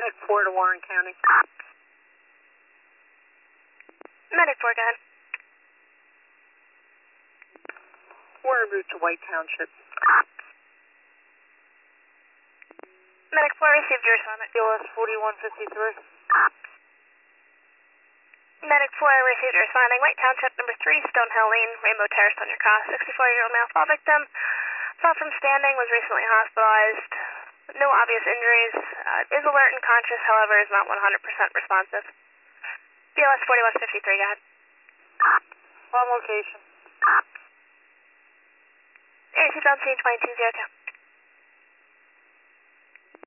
Medic 4 to Warren County. Medic 4, go ahead. We're en route to White Township. Medic 4 received your assignment. BLS 4153. Medic 4 received your assignment. White Township, number 3, Stonehill Lane, Rainbow Terrace on your cross. 64-year-old male fall victim. Fell from standing, was recently hospitalized. No obvious injuries. Is alert and conscious, however, is not 100% responsive. BLS 4153, go ahead. On location. Air seatbelt scene 2202.